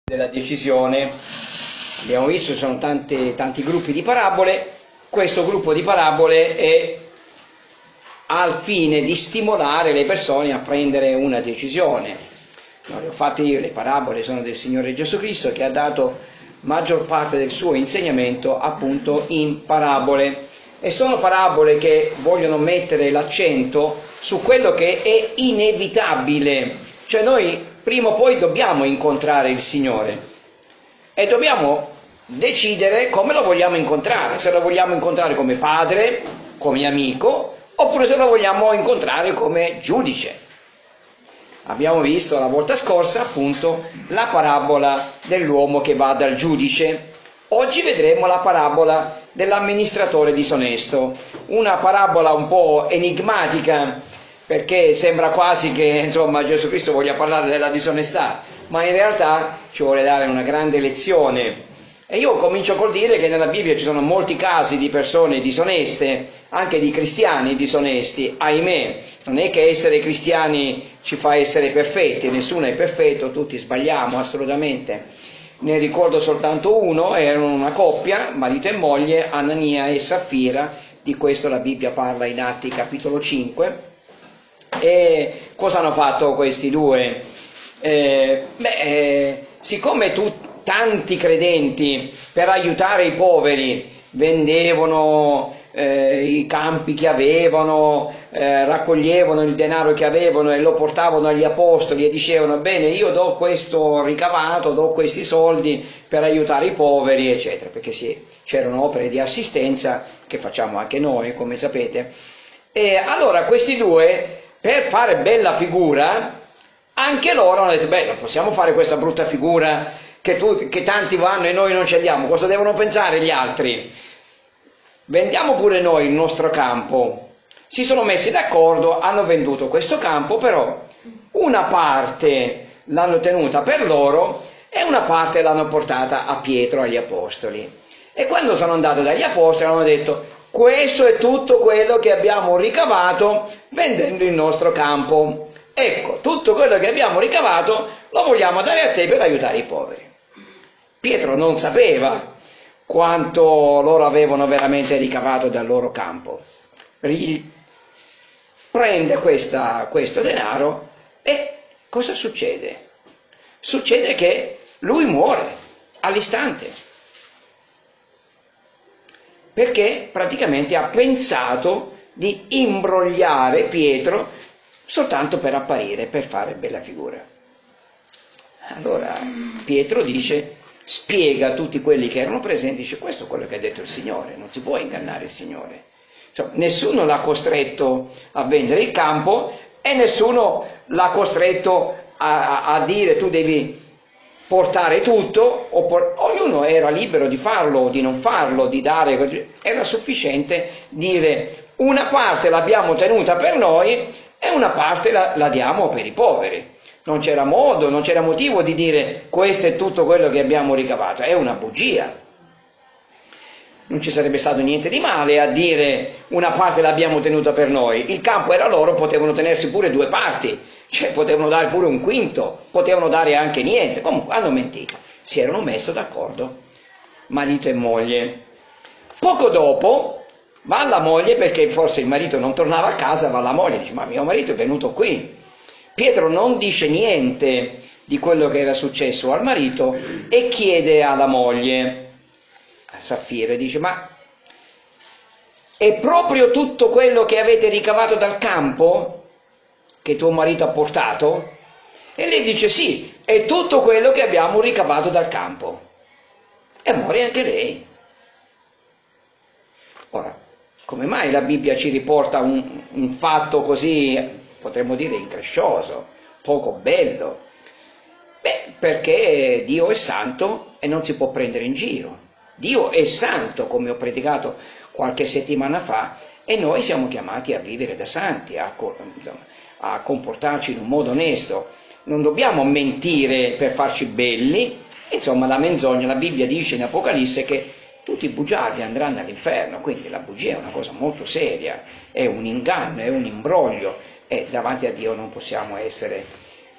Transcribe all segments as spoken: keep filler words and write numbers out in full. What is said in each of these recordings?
della decisione. Abbiamo visto ci sono tanti, tanti gruppi di parabole. Questo gruppo di parabole è al fine di stimolare le persone a prendere una decisione. Non le ho fatte io, le parabole sono del Signore Gesù Cristo, che ha dato maggior parte del suo insegnamento appunto in parabole, e sono parabole che vogliono mettere l'accento su quello che è inevitabile. Cioè noi prima o poi dobbiamo incontrare il Signore e dobbiamo decidere come lo vogliamo incontrare, se lo vogliamo incontrare come padre, come amico, oppure se lo vogliamo incontrare come giudice. Abbiamo visto la volta scorsa appunto la parabola dell'uomo che va dal giudice. Oggi vedremo la parabola dell'amministratore disonesto, una parabola un po' enigmatica, perché sembra quasi che insomma Gesù Cristo voglia parlare della disonestà, ma in realtà ci vuole dare una grande lezione. E io comincio col dire che nella Bibbia ci sono molti casi di persone disoneste, anche di cristiani disonesti, ahimè. Non è che essere cristiani ci fa essere perfetti, nessuno è perfetto, tutti sbagliamo assolutamente. Ne ricordo soltanto uno, erano una coppia, marito e moglie, Anania e Saffira, di questo la Bibbia parla in Atti capitolo cinque. E cosa hanno fatto questi due? Eh, beh, eh, siccome tu, tanti credenti per aiutare i poveri vendevano eh, i campi che avevano, eh, raccoglievano il denaro che avevano e lo portavano agli apostoli e dicevano: bene, io do questo ricavato, do questi soldi per aiutare i poveri, eccetera, perché sì, c'erano opere di assistenza che facciamo anche noi, come sapete. E allora questi due, per fare bella figura, anche loro hanno detto: beh, non possiamo fare questa brutta figura che, tu, che tanti vanno e noi non ci andiamo, cosa devono pensare gli altri? Vendiamo pure noi il nostro campo. Si sono messi d'accordo, hanno venduto questo campo, però una parte l'hanno tenuta per loro e una parte l'hanno portata a Pietro, agli apostoli. E quando sono andati dagli apostoli hanno detto: questo è tutto quello che abbiamo ricavato vendendo il nostro campo. Ecco, tutto quello che abbiamo ricavato lo vogliamo dare a te per aiutare i poveri. Pietro non sapeva quanto loro avevano veramente ricavato dal loro campo. Prende questa, questo denaro e cosa succede? Succede che lui muore all'istante, perché praticamente ha pensato di imbrogliare Pietro soltanto per apparire, per fare bella figura. Allora Pietro dice, spiega a tutti quelli che erano presenti, dice: questo è quello che ha detto il Signore, non si può ingannare il Signore. Insomma, nessuno l'ha costretto a vendere il campo e nessuno l'ha costretto a, a, a dire tu devi portare tutto, o por- ognuno era libero di farlo o di non farlo, di dare, era sufficiente dire: una parte l'abbiamo tenuta per noi e una parte la, la diamo per i poveri. Non c'era modo, non c'era motivo di dire: questo è tutto quello che abbiamo ricavato. È una bugia. Non ci sarebbe stato niente di male a dire: una parte l'abbiamo tenuta per noi. Il campo era loro, potevano tenersi pure due parti, cioè potevano dare pure un quinto, potevano dare anche niente. Comunque hanno mentito, si erano messi d'accordo marito e moglie. Poco dopo va la moglie, perché forse il marito non tornava a casa, va la moglie e dice: ma mio marito è venuto qui. Pietro non dice niente di quello che era successo al marito e chiede alla moglie, a Saffira, dice: ma è proprio tutto quello che avete ricavato dal campo che tuo marito ha portato? E lei dice: sì, è tutto quello che abbiamo ricavato dal campo. E muore anche lei. Ora, come mai la Bibbia ci riporta un, un fatto così, potremmo dire, increscioso, poco bello? Beh, perché Dio è santo e non si può prendere in giro. Dio è santo, come ho predicato qualche settimana fa, e noi siamo chiamati a vivere da santi, a, insomma, a comportarci in un modo onesto. Non dobbiamo mentire per farci belli. Insomma, la menzogna, la Bibbia dice in Apocalisse che tutti i bugiardi andranno all'inferno, quindi la bugia è una cosa molto seria, è un inganno, è un imbroglio, e davanti a Dio non possiamo essere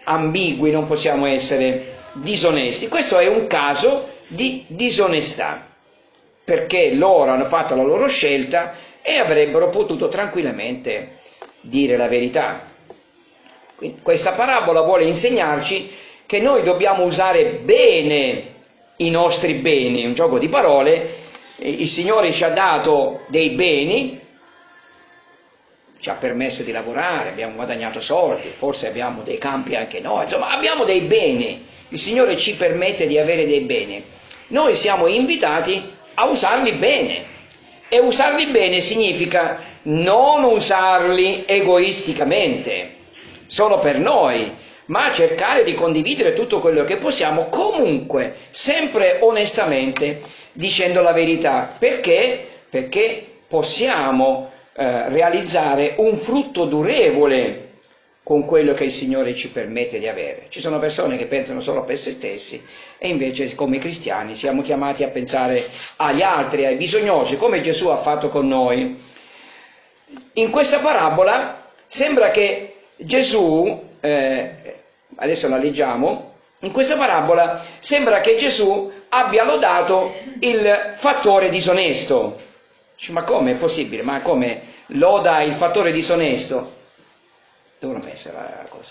ambigui, non possiamo essere disonesti. Questo è un caso di disonestà, perché loro hanno fatto la loro scelta e avrebbero potuto tranquillamente dire la verità. Quindi, questa parabola vuole insegnarci che noi dobbiamo usare bene i nostri beni, è un gioco di parole. Il Signore ci ha dato dei beni, ci ha permesso di lavorare, abbiamo guadagnato soldi, forse abbiamo dei campi anche noi, insomma abbiamo dei beni, il Signore ci permette di avere dei beni, noi siamo invitati a usarli bene, e usarli bene significa non usarli egoisticamente, solo per noi, ma cercare di condividere tutto quello che possiamo, comunque, sempre onestamente, dicendo la verità. Perché? Perché possiamo eh, realizzare un frutto durevole con quello che il Signore ci permette di avere. Ci sono persone che pensano solo per se stessi e invece come cristiani siamo chiamati a pensare agli altri, ai bisognosi, come Gesù ha fatto con noi. In questa parabola sembra che Gesù, eh, adesso la leggiamo, in questa parabola sembra che Gesù abbia lodato il fattore disonesto. Dice, ma come è possibile? Ma come loda il fattore disonesto? Dove l'ho messa la cosa?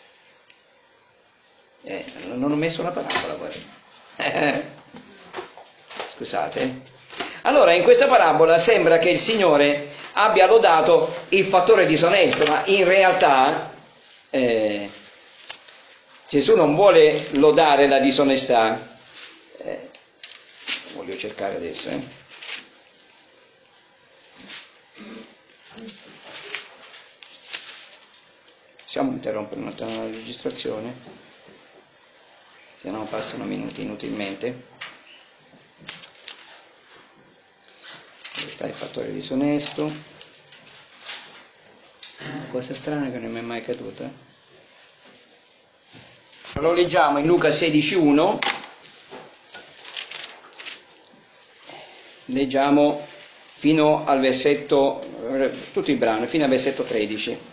Eh, non ho messo una parabola poi. Scusate. Allora, in questa parabola sembra che il Signore abbia lodato il fattore disonesto, ma in realtà eh, Gesù non vuole lodare la disonestà. Eh, voglio cercare adesso, eh. Possiamo interrompere un attimo la registrazione? Se no passano minuti inutilmente. Dove sta il fattore disonesto? Una cosa strana che non mi è mai caduta. Lo leggiamo in Luca sedici uno. Leggiamo fino al versetto, tutto il brano, fino al versetto tredici.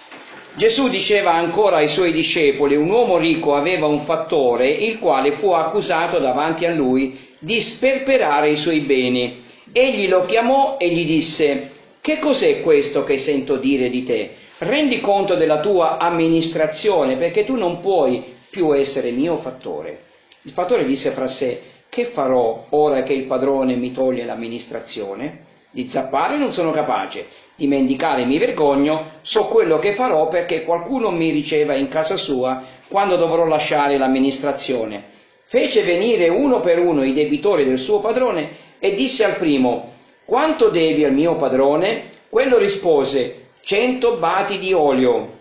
Gesù diceva ancora ai suoi discepoli: un uomo ricco aveva un fattore, il quale fu accusato davanti a lui di sperperare i suoi beni. Egli lo chiamò e gli disse: che cos'è questo che sento dire di te? Rendi conto della tua amministrazione, perché tu non puoi più essere mio fattore. Il fattore disse fra sé: che farò ora che il padrone mi toglie l'amministrazione? Di zappare non sono capace, di mendicare mi vergogno, so quello che farò perché qualcuno mi riceva in casa sua quando dovrò lasciare l'amministrazione. Fece venire uno per uno i debitori del suo padrone e disse al primo: quanto devi al mio padrone? Quello rispose: cento bati di olio.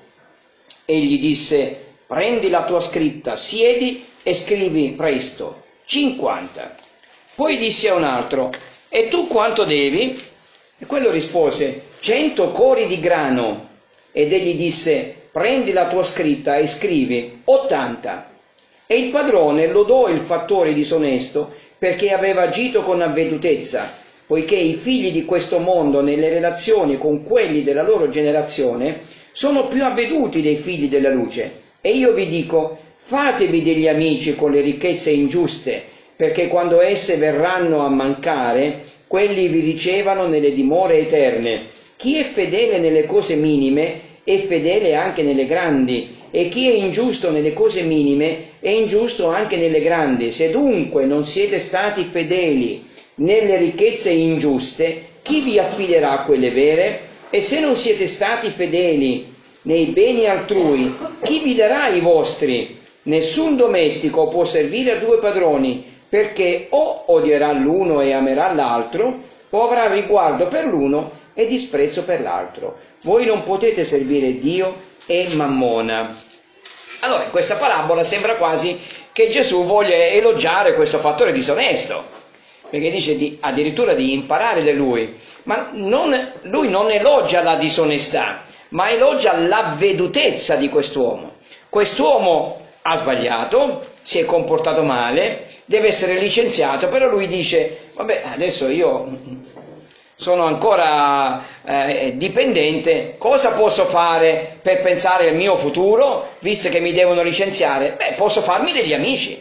Egli disse: prendi la tua scritta, siedi e scrivi presto. cinquanta. Poi disse a un altro: e tu quanto devi? E quello rispose: cento cori di grano. Ed egli disse: prendi la tua scritta e scrivi ottanta. E il padrone lodò il fattore disonesto perché aveva agito con avvedutezza, poiché i figli di questo mondo nelle relazioni con quelli della loro generazione sono più avveduti dei figli della luce. E io vi dico: fatevi degli amici con le ricchezze ingiuste, perché quando esse verranno a mancare, quelli vi ricevano nelle dimore eterne. Chi è fedele nelle cose minime è fedele anche nelle grandi, e chi è ingiusto nelle cose minime è ingiusto anche nelle grandi. Se dunque non siete stati fedeli nelle ricchezze ingiuste, chi vi affiderà a quelle vere? E se non siete stati fedeli nei beni altrui, chi vi darà i vostri? Nessun domestico può servire a due padroni, perché o odierà l'uno e amerà l'altro, o avrà riguardo per l'uno e disprezzo per l'altro. Voi non potete servire Dio e Mammona. Allora, in questa parabola sembra quasi che Gesù voglia elogiare questo fattore disonesto, perché dice di, addirittura di imparare da lui, ma non, lui non elogia la disonestà, ma elogia l'avvedutezza di quest'uomo. Quest'uomo ha sbagliato, si è comportato male, deve essere licenziato, però lui dice: vabbè, adesso io sono ancora eh, dipendente, cosa posso fare per pensare al mio futuro, visto che mi devono licenziare? Beh, posso farmi degli amici.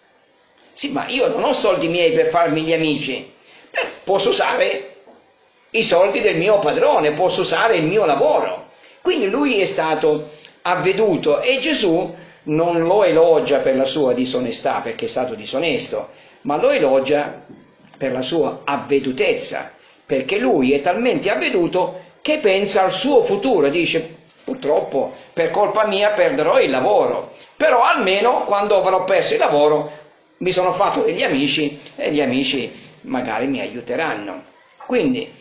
Sì, ma io non ho soldi miei per farmi gli amici. Beh, posso usare i soldi del mio padrone, posso usare il mio lavoro. Quindi lui è stato avveduto e Gesù non lo elogia per la sua disonestà, perché è stato disonesto, ma lo elogia per la sua avvedutezza, perché lui è talmente avveduto che pensa al suo futuro, dice purtroppo per colpa mia perderò il lavoro, però almeno quando avrò perso il lavoro mi sono fatto degli amici e gli amici magari mi aiuteranno. Quindi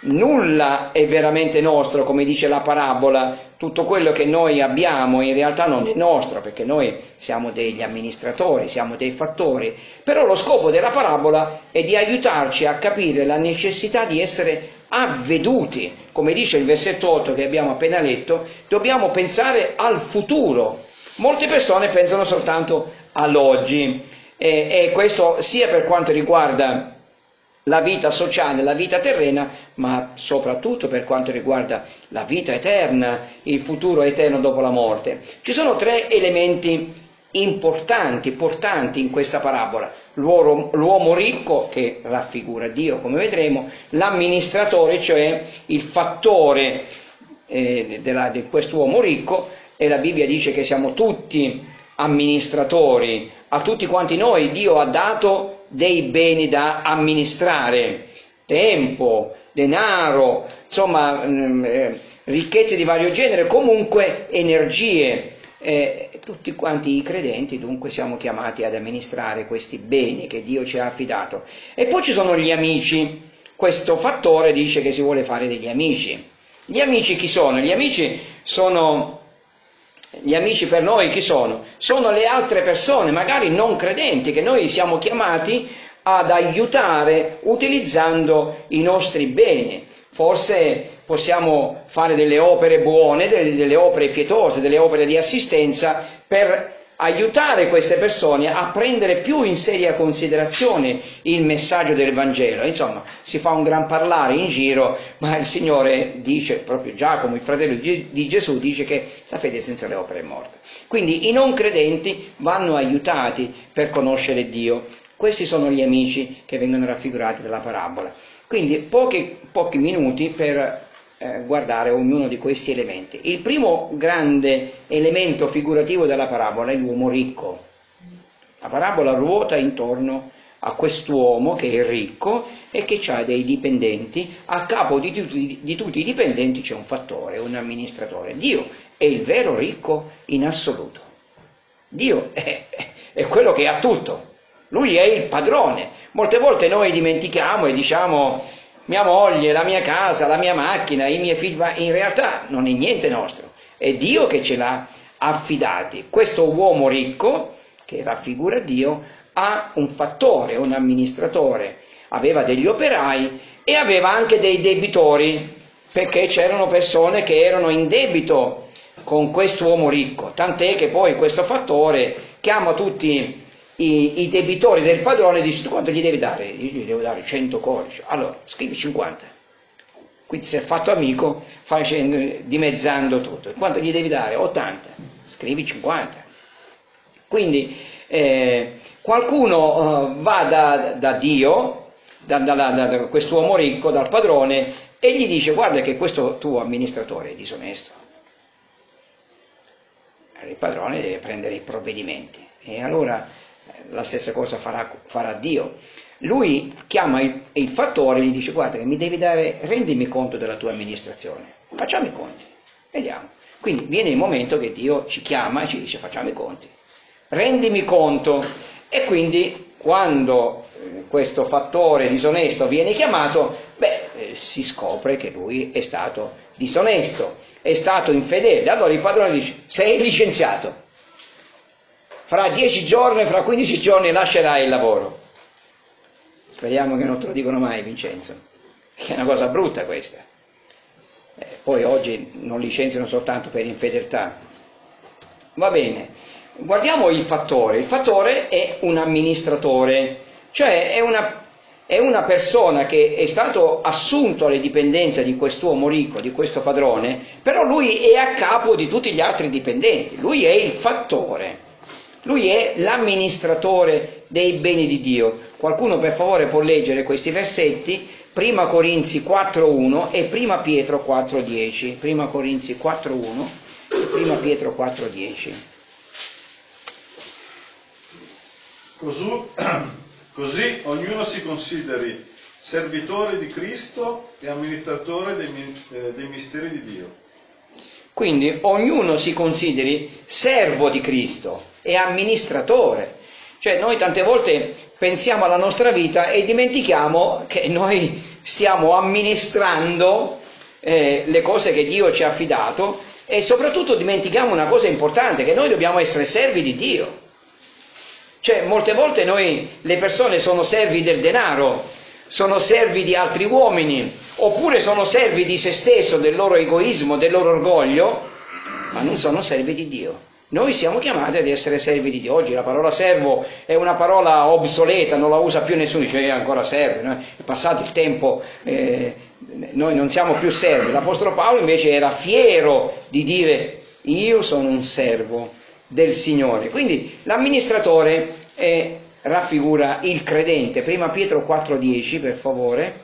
nulla è veramente nostro, come dice la parabola, tutto quello che noi abbiamo in realtà non è nostro, perché noi siamo degli amministratori, siamo dei fattori, però lo scopo della parabola è di aiutarci a capire la necessità di essere avveduti, come dice il versetto otto che abbiamo appena letto, dobbiamo pensare al futuro. Molte persone pensano soltanto all'oggi e, e questo sia per quanto riguarda la vita sociale, la vita terrena, ma soprattutto per quanto riguarda la vita eterna, il futuro eterno dopo la morte. Ci sono tre elementi importanti, portanti in questa parabola: l'uomo, l'uomo ricco, che raffigura Dio come vedremo, l'amministratore, cioè il fattore eh, della, di quest'uomo ricco, e la Bibbia dice che siamo tutti amministratori, a tutti quanti noi Dio ha dato dei beni da amministrare, tempo, denaro, insomma eh, ricchezze di vario genere, comunque energie. Eh, tutti quanti i credenti dunque siamo chiamati ad amministrare questi beni che Dio ci ha affidato. E poi ci sono gli amici. Questo fattore dice che si vuole fare degli amici. Gli amici chi sono? Gli amici sono Gli amici per noi chi sono? Sono le altre persone, magari non credenti, che noi siamo chiamati ad aiutare utilizzando i nostri beni. Forse possiamo fare delle opere buone, delle, delle opere pietose, delle opere di assistenza per aiutare queste persone a prendere più in seria considerazione il messaggio del Vangelo. Insomma, si fa un gran parlare in giro, ma il Signore dice, proprio Giacomo, il fratello di Gesù, dice che la fede senza le opere è morta. Quindi i non credenti vanno aiutati per conoscere Dio. Questi sono gli amici che vengono raffigurati dalla parabola. Quindi pochi, pochi minuti per eh, guardare ognuno di questi elementi. Il primo grande elemento figurativo della parabola è l'uomo ricco. La parabola ruota intorno a quest'uomo che è ricco e che ha dei dipendenti. A capo di tutti, di tutti i dipendenti c'è un fattore, un amministratore. Dio è il vero ricco in assoluto. Dio è, è quello che ha tutto. Lui è il padrone. Molte volte noi dimentichiamo e diciamo mia moglie, la mia casa, la mia macchina, i miei figli, ma in realtà non è niente nostro, è Dio che ce l'ha affidati. Questo uomo ricco, che raffigura Dio, ha un fattore, un amministratore, aveva degli operai e aveva anche dei debitori, perché c'erano persone che erano in debito con quest'uomo ricco, tant'è che poi questo fattore chiama tutti I, i debitori del padrone e dice: quanto gli devi dare? Io gli devo dare cento codici. Allora scrivi cinquanta. Quindi si è fatto amico facendo, dimezzando tutto. Quanto gli devi dare? ottanta. Scrivi cinquanta. Quindi eh, qualcuno uh, va da, da Dio, da, da, da, da quest'uomo ricco, dal padrone, e gli dice: guarda che questo tuo amministratore è disonesto. Il padrone deve prendere i provvedimenti. E allora la stessa cosa farà, farà Dio. Lui chiama il, il fattore e gli dice: guarda che mi devi dare, rendimi conto della tua amministrazione, facciamo i conti, vediamo. Quindi viene il momento che Dio ci chiama e ci dice: facciamo i conti, rendimi conto. E quindi quando questo fattore disonesto viene chiamato, beh, eh, si scopre che lui è stato disonesto, è stato infedele. Allora il padrone dice: sei licenziato, fra dieci giorni, fra quindici giorni lascerai il lavoro. Speriamo che non te lo dicono mai, Vincenzo, che è una cosa brutta questa. Eh, poi oggi non licenziano soltanto per infedeltà. Va bene, guardiamo il fattore. Il fattore è un amministratore, cioè è una, è una persona che è stato assunto alle dipendenze di quest'uomo ricco, di questo padrone, però lui è a capo di tutti gli altri dipendenti, lui è il fattore, lui è l'amministratore dei beni di Dio. Qualcuno per favore può leggere questi versetti, prima Corinzi quattro uno e prima Pietro quattro dieci, prima Corinzi quattro uno e prima Pietro quattro dieci. Così, così ognuno si consideri servitore di Cristo e amministratore dei, eh, dei misteri di Dio. Quindi ognuno si consideri servo di Cristo e amministratore. Cioè noi tante volte pensiamo alla nostra vita e dimentichiamo che noi stiamo amministrando eh, le cose che Dio ci ha affidato, e soprattutto dimentichiamo una cosa importante, che noi dobbiamo essere servi di Dio. Cioè molte volte noi, le persone sono servi del denaro, sono servi di altri uomini, oppure sono servi di se stesso, del loro egoismo, del loro orgoglio, ma non sono servi di Dio. Noi siamo chiamati ad essere servi di Dio. Oggi la parola servo è una parola obsoleta, non la usa più nessuno, dice ancora serve, no? È passato il tempo, eh, noi non siamo più servi. L'Apostolo Paolo invece era fiero di dire io sono un servo del Signore. Quindi l'amministratore è, raffigura il credente. Prima Pietro quattro dieci, per favore.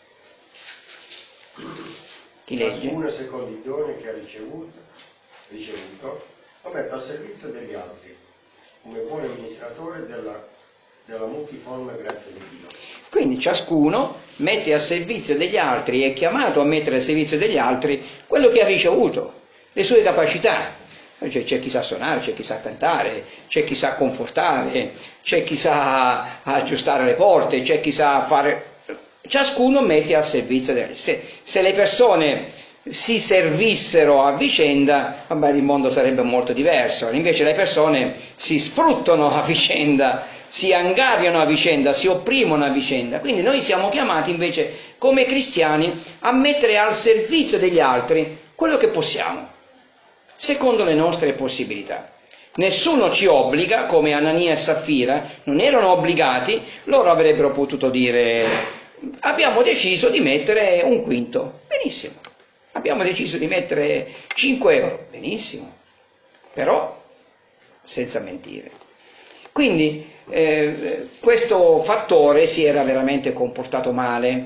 Chi legge? Ciascuno secondo il dono che ha ricevuto, ricevuto lo mette al servizio degli altri, come buon amministratore della, della multiforme grazia di Dio. Quindi ciascuno mette a servizio degli altri, è chiamato a mettere a servizio degli altri quello che ha ricevuto, le sue capacità. C'è, c'è chi sa suonare, c'è chi sa cantare, c'è chi sa confortare, c'è chi sa aggiustare le porte, c'è chi sa fare... Ciascuno mette a servizio degli altri. Se, se le persone si servissero a vicenda, vabbè, il mondo sarebbe molto diverso. Invece le persone si sfruttano a vicenda, si angariano a vicenda, si opprimono a vicenda. Quindi noi siamo chiamati invece come cristiani a mettere al servizio degli altri quello che possiamo, secondo le nostre possibilità. Nessuno ci obbliga, come Anania e Saffira non erano obbligati, loro avrebbero potuto dire abbiamo deciso di mettere un quinto, benissimo. Abbiamo deciso di mettere cinque euro, benissimo, però senza mentire. Quindi eh, questo fattore si era veramente comportato male,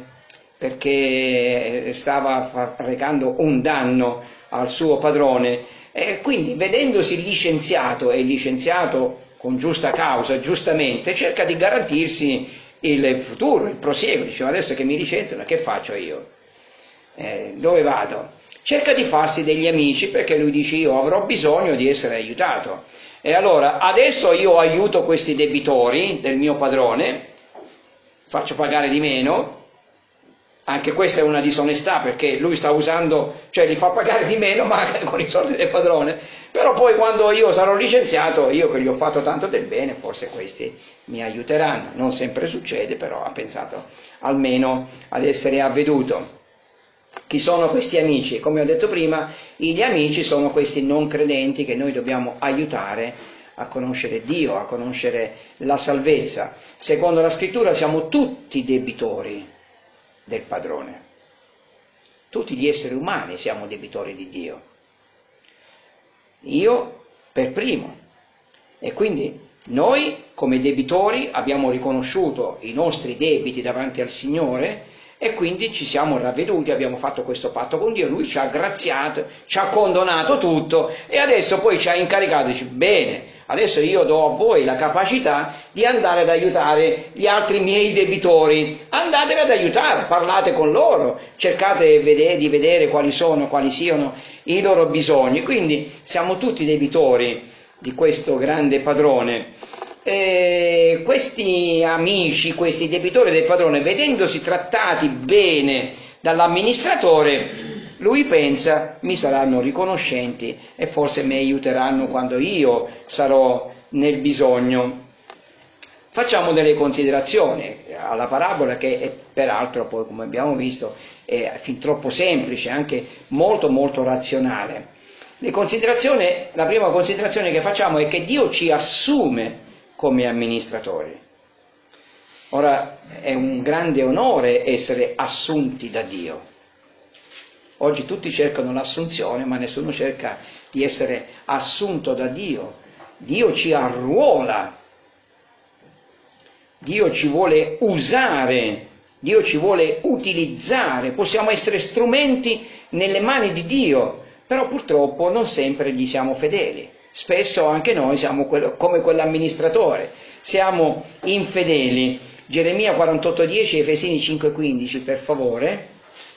perché stava recando un danno al suo padrone, e quindi vedendosi licenziato, e licenziato con giusta causa, giustamente, cerca di garantirsi il futuro, il prosieguo. Diceva adesso che mi licenziano, che faccio io? Eh, dove vado? Cerca di farsi degli amici, perché lui dice io avrò bisogno di essere aiutato, e allora adesso io aiuto questi debitori del mio padrone, faccio pagare di meno. Anche questa è una disonestà, perché lui sta usando, cioè li fa pagare di meno ma con i soldi del padrone, però poi quando io sarò licenziato, io che gli ho fatto tanto del bene, forse questi mi aiuteranno. Non sempre succede, però ha pensato almeno ad essere avveduto. Chi sono questi amici? Come ho detto prima, gli amici sono questi non credenti che noi dobbiamo aiutare a conoscere Dio, a conoscere la salvezza. Secondo la Scrittura siamo tutti debitori del padrone. Tutti gli esseri umani siamo debitori di Dio. Io per primo. E quindi noi come debitori abbiamo riconosciuto i nostri debiti davanti al Signore, e quindi ci siamo ravveduti, abbiamo fatto questo patto con Dio, Lui ci ha graziato, ci ha condonato tutto, e adesso poi ci ha incaricato, dice bene, adesso io do a voi la capacità di andare ad aiutare gli altri miei debitori, andateli ad aiutare, parlate con loro, cercate di vedere quali sono, quali siano i loro bisogni. Quindi siamo tutti debitori di questo grande padrone. E questi amici, questi debitori del padrone, vedendosi trattati bene dall'amministratore, lui pensa mi saranno riconoscenti e forse mi aiuteranno quando io sarò nel bisogno. Facciamo delle considerazioni alla parabola, che è, peraltro poi, come abbiamo visto, è fin troppo semplice, anche molto molto razionale. Le considerazioni, la prima considerazione che facciamo è che Dio ci assume come amministratori. Ora è un grande onore essere assunti da Dio. Oggi tutti cercano l'assunzione, ma nessuno cerca di essere assunto da Dio. Dio ci arruola, Dio ci vuole usare, Dio ci vuole utilizzare, possiamo essere strumenti nelle mani di Dio, però purtroppo non sempre gli siamo fedeli. Spesso anche noi siamo quello, come quell'amministratore, siamo infedeli. Geremia quarantotto dieci, Efesini cinque quindici, per favore.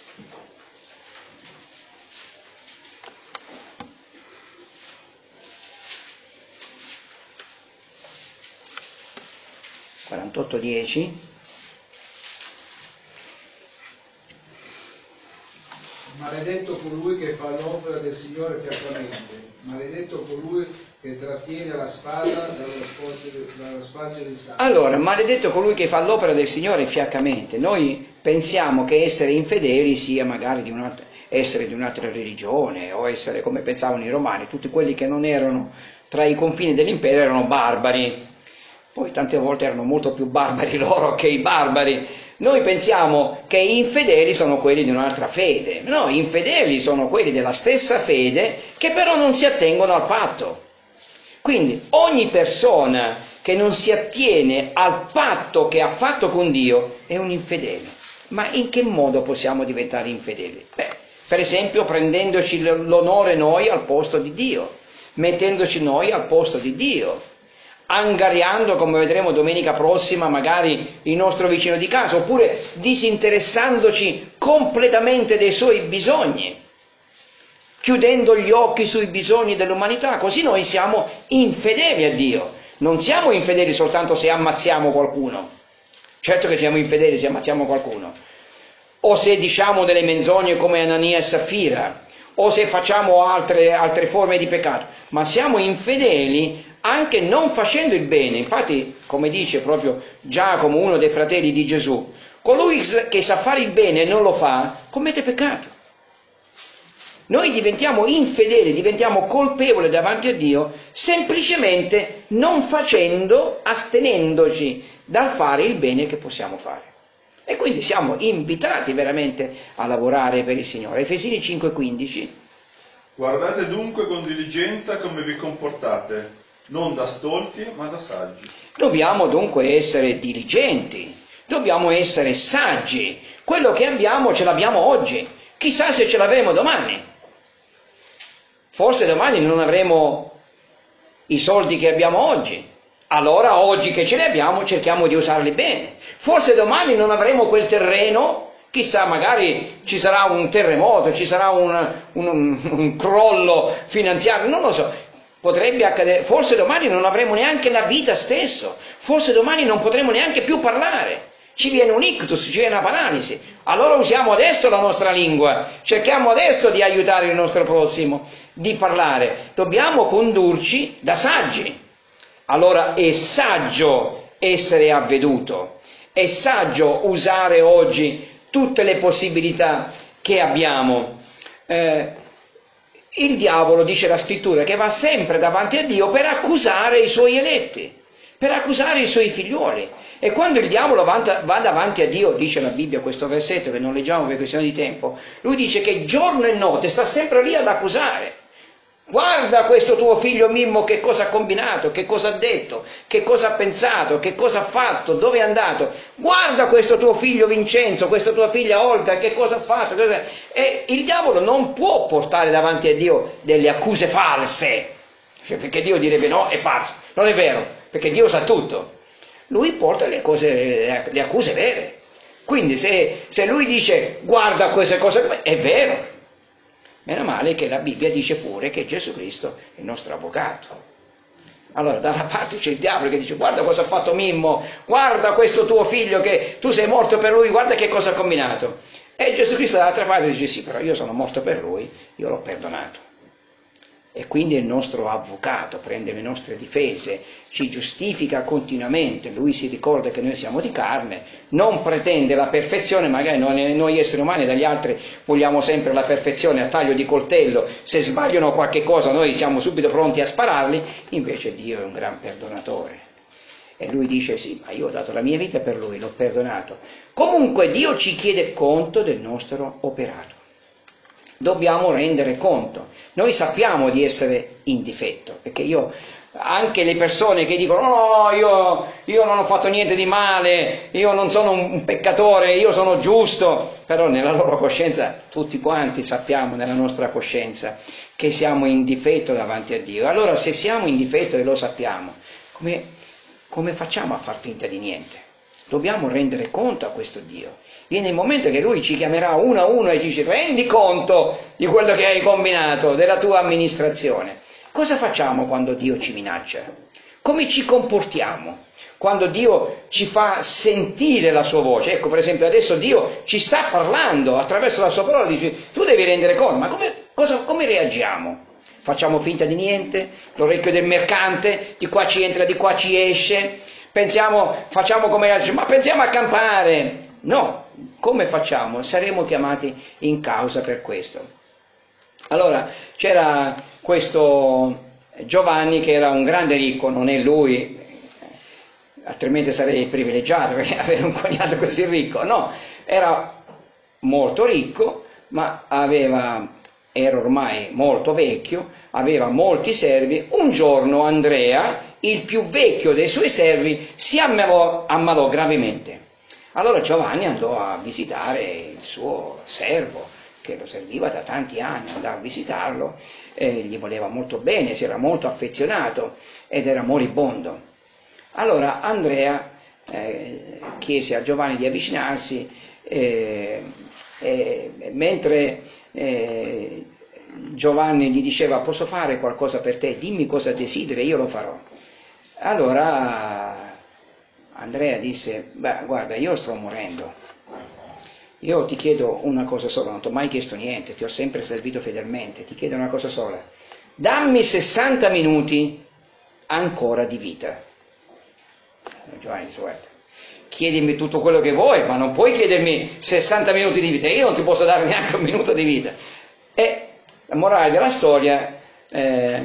quarantotto dieci. Maledetto colui che fa l'opera del Signore fiacamente, maledetto colui che trattiene la spada dallo sfoggio, dallo sfoggio del sangue. Allora, maledetto colui che fa l'opera del Signore fiacamente. Noi pensiamo che essere infedeli sia magari di un'altra, essere di un'altra religione, o essere come pensavano i romani, tutti quelli che non erano tra i confini dell'impero erano barbari. Poi tante volte erano molto più barbari loro che i barbari. Noi pensiamo che i infedeli sono quelli di un'altra fede. No, gli infedeli sono quelli della stessa fede che però non si attengono al patto. Quindi ogni persona che non si attiene al patto che ha fatto con Dio è un infedele. Ma in che modo possiamo diventare infedeli? Beh, per esempio prendendoci l'onore noi al posto di Dio, mettendoci noi al posto di Dio, angariando, come vedremo domenica prossima, magari il nostro vicino di casa, oppure disinteressandoci completamente dei suoi bisogni, chiudendo gli occhi sui bisogni dell'umanità. Così noi siamo infedeli a Dio. Non siamo infedeli soltanto se ammazziamo qualcuno. Certo che siamo infedeli se ammazziamo qualcuno, o se diciamo delle menzogne come Anania e Saffira, o se facciamo altre, altre forme di peccato, ma siamo infedeli anche non facendo il bene. Infatti, come dice proprio Giacomo, uno dei fratelli di Gesù, colui che sa fare il bene e non lo fa, commette peccato. Noi diventiamo infedeli, diventiamo colpevoli davanti a Dio semplicemente non facendo, astenendoci dal fare il bene che possiamo fare. E quindi siamo invitati veramente a lavorare per il Signore. Efesini cinque quindici. Guardate dunque con diligenza come vi comportate, non da stolti ma da saggi. Dobbiamo dunque essere diligenti, dobbiamo essere saggi. Quello che abbiamo ce l'abbiamo oggi, chissà se ce l'avremo domani. Forse domani non avremo i soldi che abbiamo oggi, allora oggi che ce li abbiamo cerchiamo di usarli bene. Forse domani non avremo quel terreno, chissà, magari ci sarà un terremoto, ci sarà un, un, un crollo finanziario, non lo so, potrebbe accadere. Forse domani non avremo neanche la vita stesso, forse domani non potremo neanche più parlare, ci viene un ictus, ci viene una paralisi. Allora usiamo adesso la nostra lingua, cerchiamo adesso di aiutare il nostro prossimo, di parlare. Dobbiamo condurci da saggi. Allora è saggio essere avveduto, è saggio usare oggi tutte le possibilità che abbiamo. Eh, il diavolo, dice la scrittura, che va sempre davanti a Dio per accusare i suoi eletti, per accusare i suoi figliuoli. E quando il diavolo va davanti a Dio, dice la Bibbia questo versetto che non leggiamo per questione di tempo, lui dice che giorno e notte sta sempre lì ad accusare. Guarda questo tuo figlio Mimmo che cosa ha combinato, che cosa ha detto, che cosa ha pensato, che cosa ha fatto, dove è andato. Guarda questo tuo figlio Vincenzo, questa tua figlia Olga, che cosa ha fatto. E il diavolo non può portare davanti a Dio delle accuse false, perché Dio direbbe no, è falso, non è vero, perché Dio sa tutto. Lui porta le, cose, le accuse vere. Quindi se, se lui dice guarda queste cose, è vero. Meno male che la Bibbia dice pure che Gesù Cristo è il nostro avvocato. Allora da una parte c'è il diavolo che dice guarda cosa ha fatto Mimmo, guarda questo tuo figlio che tu sei morto per lui, guarda che cosa ha combinato. E Gesù Cristo dall'altra parte dice sì, però io sono morto per lui, io l'ho perdonato. E quindi è il nostro avvocato, prende le nostre difese, ci giustifica continuamente, lui si ricorda che noi siamo di carne, non pretende la perfezione, magari noi, noi esseri umani dagli altri vogliamo sempre la perfezione a taglio di coltello, se sbagliano qualche cosa noi siamo subito pronti a spararli, invece Dio è un gran perdonatore. E lui dice sì, ma io ho dato la mia vita per lui, l'ho perdonato. Comunque Dio ci chiede conto del nostro operato. Dobbiamo rendere conto. Noi sappiamo di essere in difetto, perché io, anche le persone che dicono no, io, io non ho fatto niente di male, io non sono un peccatore, io sono giusto, però nella loro coscienza, tutti quanti sappiamo nella nostra coscienza che siamo in difetto davanti a Dio. Allora se siamo in difetto e lo sappiamo, come, come facciamo a far finta di niente? Dobbiamo rendere conto a questo Dio. Viene il momento che Lui ci chiamerà uno a uno e dice rendi conto di quello che hai combinato, della tua amministrazione. Cosa facciamo quando Dio ci minaccia? Come ci comportiamo? Quando Dio ci fa sentire la sua voce. Ecco, per esempio, adesso Dio ci sta parlando attraverso la sua parola, dice tu devi rendere conto, ma come, cosa, come reagiamo? Facciamo finta di niente? L'orecchio del mercante, di qua ci entra, di qua ci esce? Pensiamo, facciamo come altri, ma pensiamo a campare? No, come facciamo? Saremo chiamati in causa per questo. Allora, c'era questo Giovanni che era un grande ricco, non è lui, altrimenti sarei privilegiato perché avere un cognato così ricco, no, era molto ricco, ma aveva, era ormai molto vecchio, aveva molti servi. Un giorno Andrea, il più vecchio dei suoi servi, si ammalò, ammalò gravemente. Allora Giovanni andò a visitare il suo servo, che lo serviva da tanti anni, andò a visitarlo, e gli voleva molto bene, si era molto affezionato ed era moribondo. Allora Andrea eh, chiese a Giovanni di avvicinarsi, eh, eh, mentre eh, Giovanni gli diceva posso fare qualcosa per te, dimmi cosa desideri, io lo farò. Allora Andrea disse, beh, guarda, io sto morendo, io ti chiedo una cosa sola, non ti ho mai chiesto niente, ti ho sempre servito fedelmente, ti chiedo una cosa sola, dammi sessanta minuti ancora di vita. Giovanni dice, guarda, chiedimi tutto quello che vuoi, ma non puoi chiedermi sessanta minuti di vita, io non ti posso dare neanche un minuto di vita. E la morale della storia, eh,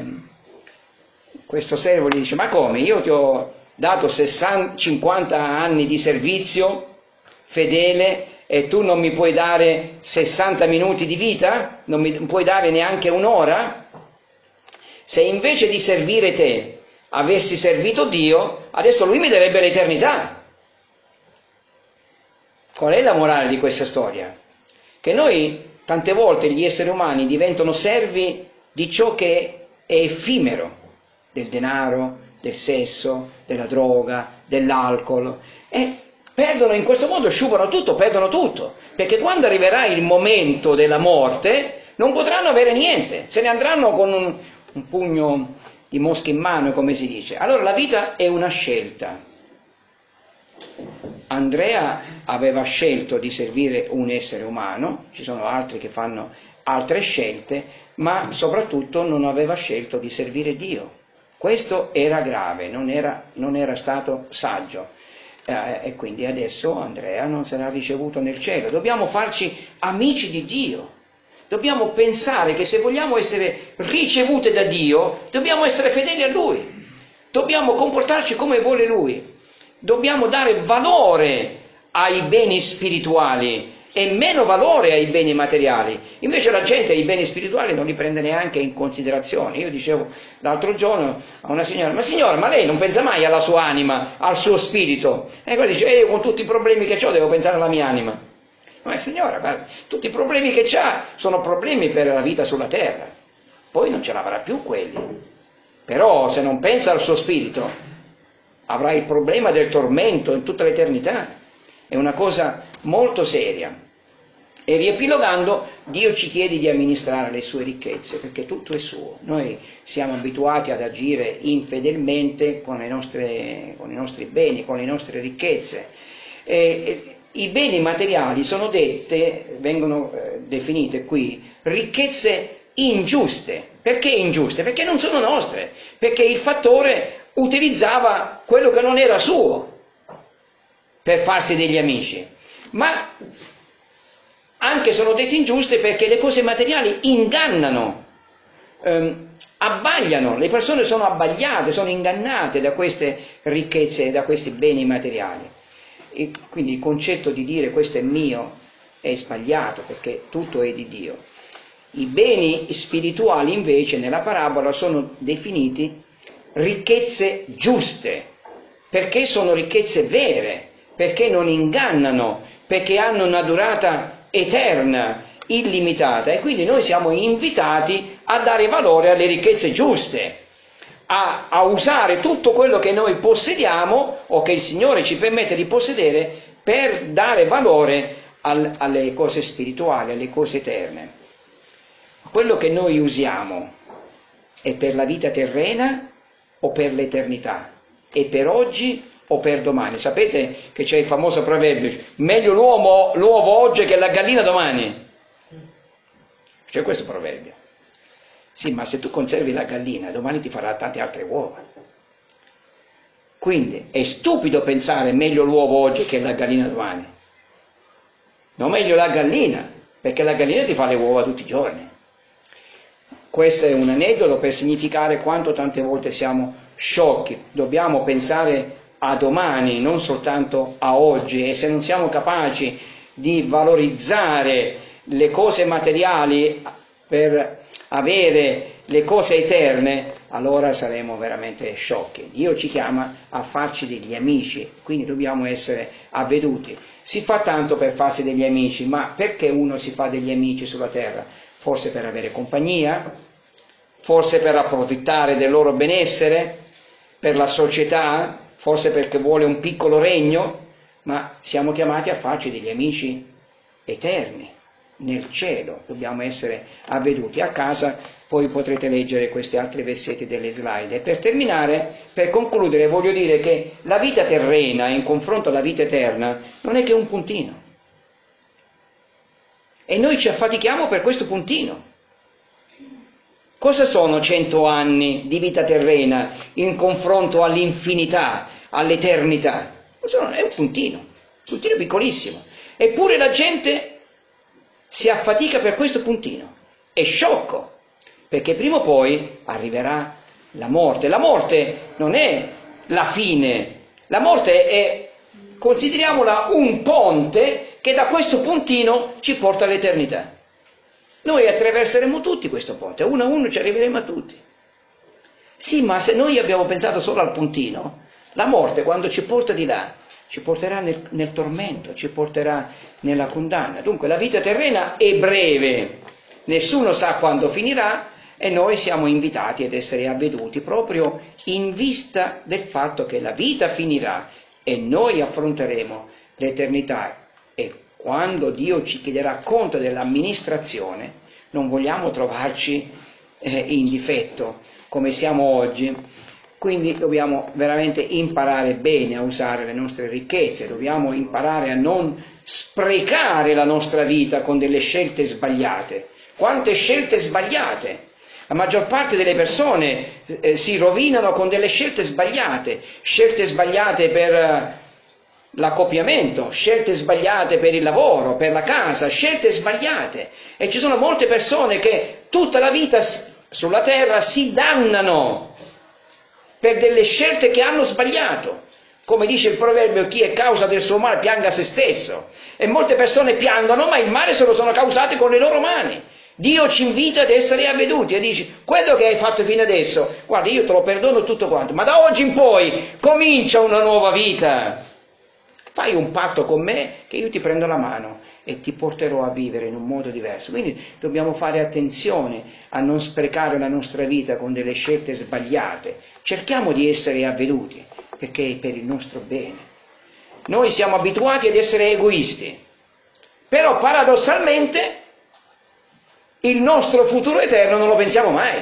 questo servo gli dice, ma come, io ti ho dato sessanta, cinquanta anni di servizio fedele e tu non mi puoi dare sessanta minuti di vita? Non mi puoi dare neanche un'ora? Se invece di servire te avessi servito Dio, adesso lui mi darebbe l'eternità. Qual è la morale di questa storia? Che noi tante volte gli esseri umani diventano servi di ciò che è effimero, del denaro, del sesso, della droga, dell'alcol, e perdono in questo modo, sciupano tutto, perdono tutto, perché quando arriverà il momento della morte non potranno avere niente, se ne andranno con un, un pugno di mosche in mano, come si dice. Allora la vita è una scelta. Andrea aveva scelto di servire un essere umano, ci sono altri che fanno altre scelte, ma soprattutto non aveva scelto di servire Dio. Questo era grave, non era, non era stato saggio, eh, e quindi adesso Andrea non sarà ricevuto nel cielo. Dobbiamo farci amici di Dio, dobbiamo pensare che se vogliamo essere ricevute da Dio, dobbiamo essere fedeli a Lui, dobbiamo comportarci come vuole Lui, dobbiamo dare valore ai beni spirituali e meno valore ai beni materiali. Invece la gente i beni spirituali non li prende neanche in considerazione. Io dicevo l'altro giorno a una signora, ma signora, ma lei non pensa mai alla sua anima, al suo spirito? E quella dice, eh, io con tutti i problemi che ho devo pensare alla mia anima. Ma signora, guarda, tutti i problemi che c'ha sono problemi per la vita sulla terra, poi non ce l'avrà più quelli. Però se non pensa al suo spirito avrà il problema del tormento in tutta l'eternità. È una cosa molto seria. E riepilogando, Dio ci chiede di amministrare le sue ricchezze, perché tutto è suo. Noi siamo abituati ad agire infedelmente con, le nostre, con i nostri beni, con le nostre ricchezze. E, e, i beni materiali sono dette, vengono eh, definite qui, ricchezze ingiuste. Perché ingiuste? Perché non sono nostre, perché il fattore utilizzava quello che non era suo per farsi degli amici. Ma anche sono dette ingiuste perché le cose materiali ingannano ehm, abbagliano, le persone sono abbagliate, sono ingannate da queste ricchezze, da questi beni materiali. E quindi il concetto di dire questo è mio è sbagliato, perché tutto è di Dio. I beni spirituali invece nella parabola sono definiti ricchezze giuste, perché sono ricchezze vere, perché non ingannano, perché hanno una durata eterna, illimitata, e quindi noi siamo invitati a dare valore alle ricchezze giuste, a, a usare tutto quello che noi possediamo o che il Signore ci permette di possedere per dare valore al, alle cose spirituali, alle cose eterne. Quello che noi usiamo è per la vita terrena o per l'eternità? È per oggi o per domani? Sapete che c'è il famoso proverbio, meglio l'uomo, l'uovo oggi che la gallina domani. C'è questo proverbio. Sì, ma se tu conservi la gallina, domani ti farà tante altre uova. Quindi è stupido pensare meglio l'uovo oggi che la gallina domani. No, meglio la gallina, perché la gallina ti fa le uova tutti i giorni. Questo è un aneddoto per significare quanto tante volte siamo sciocchi. Dobbiamo pensare a domani, non soltanto a oggi, e se non siamo capaci di valorizzare le cose materiali per avere le cose eterne, allora saremo veramente sciocchi. Dio ci chiama a farci degli amici, quindi dobbiamo essere avveduti. Si fa tanto per farsi degli amici, ma perché uno si fa degli amici sulla terra? Forse per avere compagnia, forse per approfittare del loro benessere, per la società, forse perché vuole un piccolo regno, ma siamo chiamati a farci degli amici eterni, nel cielo. Dobbiamo essere avveduti. A casa poi potrete leggere questi altri versetti delle slide. E per terminare, per concludere, voglio dire che la vita terrena in confronto alla vita eterna non è che un puntino. E noi ci affatichiamo per questo puntino. Cosa sono cento anni di vita terrena in confronto all'infinità, all'eternità? È un puntino, un puntino piccolissimo. Eppure la gente si affatica per questo puntino. È sciocco, perché prima o poi arriverà la morte. La morte non è la fine, la morte è, consideriamola un ponte che da questo puntino ci porta all'eternità. Noi attraverseremo tutti questo ponte, uno a uno ci arriveremo a tutti. Sì, ma se noi abbiamo pensato solo al puntino, la morte quando ci porta di là, ci porterà nel, nel tormento, ci porterà nella condanna. Dunque la vita terrena è breve, nessuno sa quando finirà e noi siamo invitati ad essere avveduti proprio in vista del fatto che la vita finirà e noi affronteremo l'eternità. E quando Dio ci chiederà conto dell'amministrazione, non vogliamo trovarci eh, in difetto come siamo oggi. Quindi dobbiamo veramente imparare bene a usare le nostre ricchezze, dobbiamo imparare a non sprecare la nostra vita con delle scelte sbagliate. Quante scelte sbagliate! La maggior parte delle persone eh, si rovinano con delle scelte sbagliate, scelte sbagliate per l'accoppiamento, scelte sbagliate per il lavoro, per la casa, scelte sbagliate. E ci sono molte persone che tutta la vita sulla terra si dannano per delle scelte che hanno sbagliato. Come dice il proverbio, chi è causa del suo male pianga se stesso. E molte persone piangono, ma il male se lo sono causati con le loro mani. Dio ci invita ad essere avveduti e dice, quello che hai fatto fino adesso, guarda, io te lo perdono tutto quanto, ma da oggi in poi comincia una nuova vita. Fai un patto con me che io ti prendo la mano e ti porterò a vivere in un modo diverso. Quindi dobbiamo fare attenzione a non sprecare la nostra vita con delle scelte sbagliate. Cerchiamo di essere avveduti, perché è per il nostro bene. Noi siamo abituati ad essere egoisti, però paradossalmente il nostro futuro eterno non lo pensiamo mai.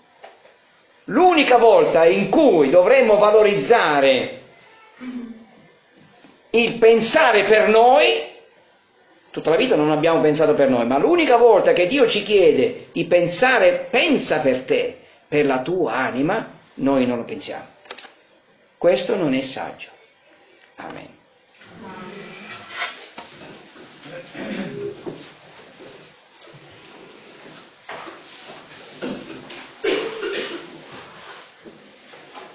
L'unica volta in cui dovremmo valorizzare il pensare per noi, tutta la vita non abbiamo pensato per noi, ma l'unica volta che Dio ci chiede di pensare, pensa per te, per la tua anima, noi non lo pensiamo. Questo non è saggio. Amen.